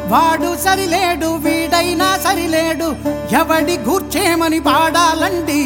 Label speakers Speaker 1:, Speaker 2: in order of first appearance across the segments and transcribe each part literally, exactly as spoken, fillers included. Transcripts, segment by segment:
Speaker 1: వాడు సరిలేడు వీడైనా సరిలేడు ఎవడి గూర్చేమని పాడాలండి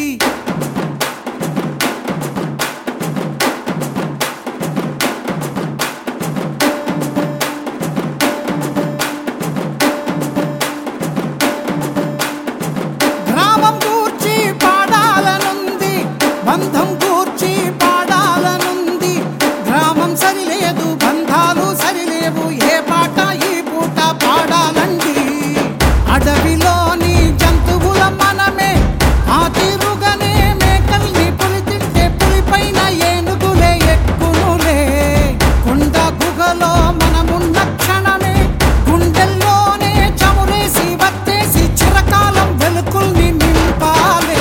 Speaker 1: గ్రామం గూర్చి పాడాలనుంది బంధం గూర్చి పాడాలనుంది గ్రామం సరిలేదు బంధాలు సరిలేవు ఏ పాట ఈ పూట పాడాలండి అడవిలోని జంతువుల మనమే ఆ తీరుగానే మేకల్ని పులి తింటే పులిపైన ఏనుగులే ఎక్కునులే కొండ గుహలో మనమున్న క్షణమే గుండెల్లోనే చమురేసి వత్తేసి చిరకాలం వెలుకుల్ని నింపాలే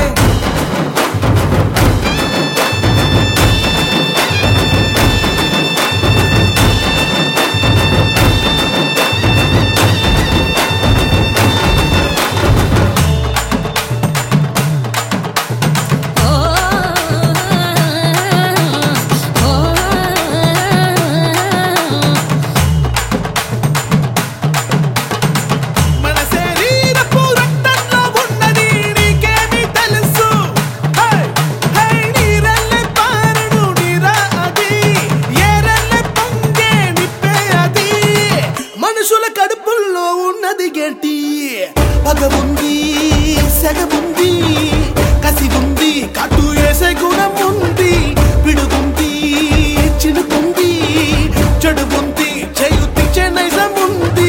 Speaker 2: కడుపుల్లో ఉన్నది గట్టి పగవుంది సెగవుంది కసి ఉంది కట్టు వేసే గుణం ఉంది పిడుగుంది చినుకుంది చెడు ఉంది చేయుతిచ్చే నైజం ఉంది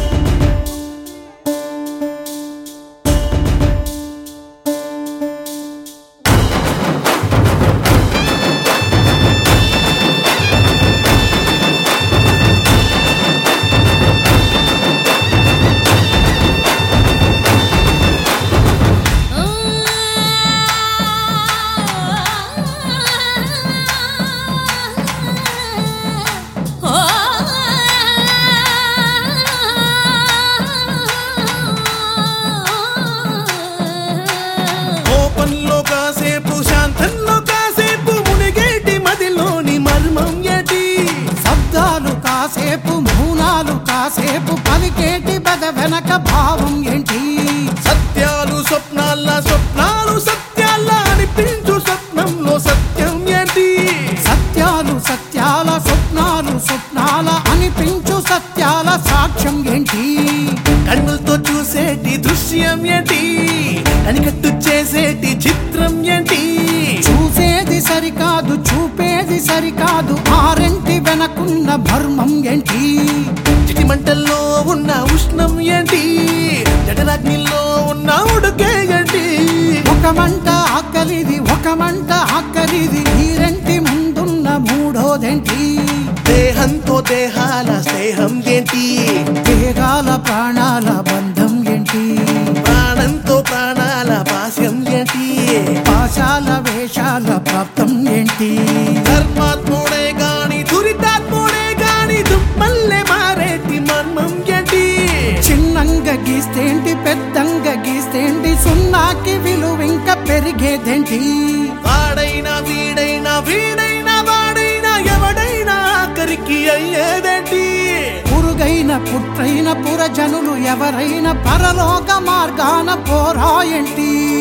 Speaker 2: కోపంలో కాసేపు శాంతంలో కాసేపు మునిగేటి మదిలోని మర్మం ఏటి
Speaker 1: శబ్దాలు కాసేపు మౌనాలు కాసేపు పలికేటి బద వెనక భావం ఏంటి
Speaker 2: సత్యాలు స్వప్నాల స్వప్నాలు సత్యాల అనిపించు స్వప్నంలో సత్యం ఏంటి
Speaker 1: సత్యాలు సత్యాల స్వప్నాలు స్వప్నాల అనిపించు సత్యాల సాక్ష్యం ఏంటి
Speaker 2: కన్నులతో చూసేటి దృశ్యం ఏంటి కనికట్టు చేసేటి చిత్రం ఏంటి
Speaker 1: చూసేది సరికాదు చూపేది సరికాదు ఆరెంటి వెనకున్న మర్మం ఏంటి
Speaker 2: చిటి మంటల్లో ఉన్న ఉష్ణం ఏంటి జఠరాగ్నిలో ఉన్న ఉడుకే ఏంటి
Speaker 1: ఒక మంట ఆకలిది ఒక మంట ఆకలిది ఈ రెంటి ముందున్న మూడోదేంటి
Speaker 2: దేహంతో దేహాల స్నేహం ఏంటి
Speaker 1: దేహాల ప్రాణాల బంధం ఏంటి
Speaker 2: ప్రాణంతో ప్రాణాల పాశ్యం ఏంటి
Speaker 1: పాశాల వేషాల ప్రాప్తం ఏంటి
Speaker 2: ధర్మాత్ముడే గాని దురితాత్ముడే గాని దుమ్మల్లే మారేటి మర్మం ఏంటి
Speaker 1: చిన్నంగా గీస్తేంటి పెద్దంగా గీస్తేంటి సున్నాకి విలువింక పెరిగేదేంటి
Speaker 2: వాడైనా వీడైనా వీడైనా వాడైనా ఎవడైనా ఆఖరికి అయ్యేదేంటి
Speaker 1: పురుగైన పుట్రైన పురజనులు ఎవరైనా పరలోక మార్గాన పోరాయంటి